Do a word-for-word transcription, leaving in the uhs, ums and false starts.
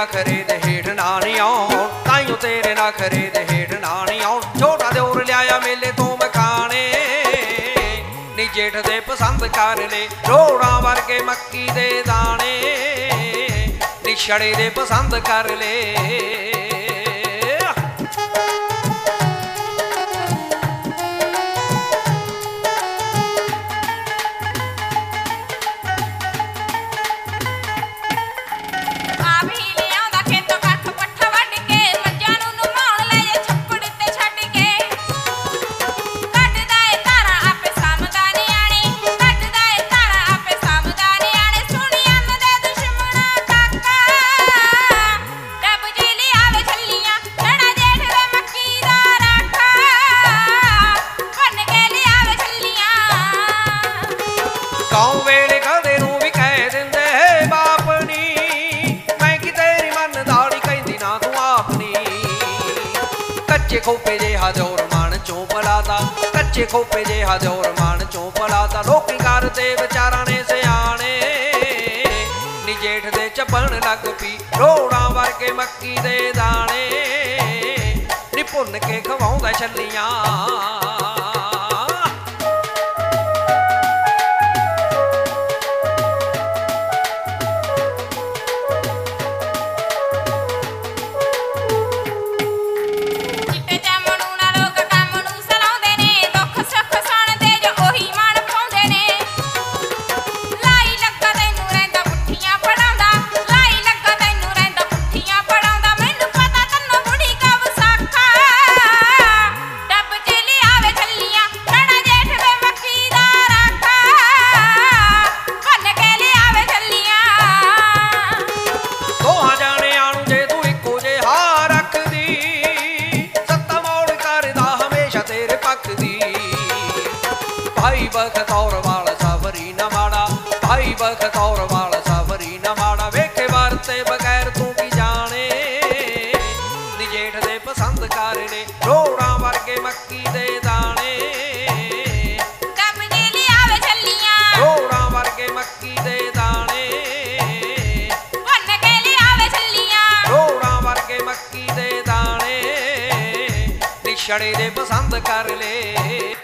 नखरे दे हेठ ना नी आउण, ताइयों तेरे नखरे दे हेठ ना नी आउण। छोटा दिओर लिआया मेले तो मखाने, नी जेठ दे पसंद कर ले रोड़ा वर्गे मक्की दे दाने, नी छड़े दे पसंद कर ले। गाँव वेले कदे नूं भी कह दिंदे बाप नी, मैं कि तेरी मन दाड़ी कहंदी ना तू आपनी। कच्चे खोपे जिहा दिओर मन चों पलादा, कच्चे खोपे जिहा दिओर मन चों पलादा। लोकी करदे विचारां ने सियाणे, नी जेठ दे चबण लग पी रोड़ा वर्गे मक्की दे दाणे, नी भुन के खवाउंदा छल्लियां। भाई बखतौर वाल सावरी न माड़ा, भाई बखतौर वाल सावरी न माड़ा। वेखे वरते बगैर तू की जाने, नी जेठ दे पसंद कर ले रोड़ा वर्गे मक्की दे दाने, रोड़ा वर्गे मक्की दे दाने, रोड़ा वर्गे मक्की दे दाने, नी छड़े दे पसंद कर ले।